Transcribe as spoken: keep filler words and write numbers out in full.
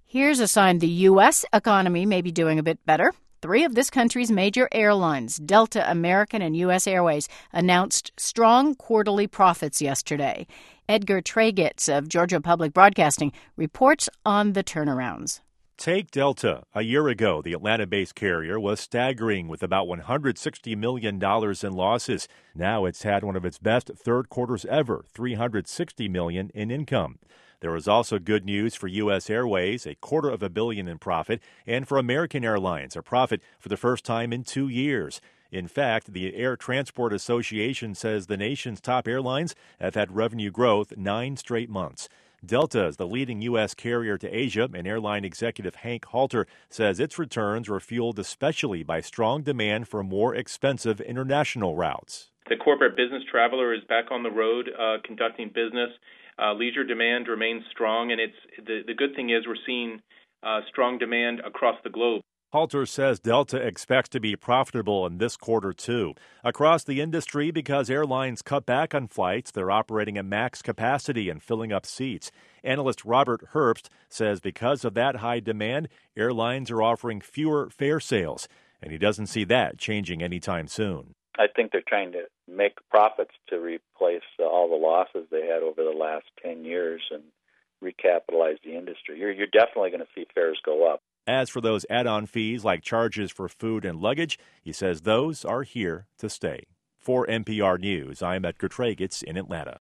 Here's a sign the U S economy may be doing a bit better. Three of this country's major airlines, Delta, American, and U S Airways, announced strong quarterly profits yesterday. Edgar Tragitz of Georgia Public Broadcasting reports on the turnarounds. Take Delta. A year ago, the Atlanta-based carrier was staggering with about one hundred sixty million dollars in losses. Now it's had one of its best third quarters ever, three hundred sixty million dollars in income. There was also good news for U S Airways, a quarter of a billion in profit, and for American Airlines, a profit for the first time in two years. In fact, the Air Transport Association says the nation's top airlines have had revenue growth nine straight months. Delta is the leading U S carrier to Asia, and airline executive Hank Halter says its returns were fueled especially by strong demand for more expensive international routes. The corporate business traveler is back on the road uh, conducting business. Uh, leisure demand remains strong, and it's the, the good thing is we're seeing uh, strong demand across the globe. Halter says Delta expects to be profitable in this quarter, too. Across the industry, because airlines cut back on flights, they're operating at max capacity and filling up seats. Analyst Robert Herbst says because of that high demand, airlines are offering fewer fare sales, and he doesn't see that changing anytime soon. I think they're trying to make profits to replace uh, all the losses they had over the last ten years and recapitalize the industry. You're, you're definitely going to see fares go up. As for those add-on fees like charges for food and luggage, he says those are here to stay. For N P R News, I'm Edgar Tragitz in Atlanta.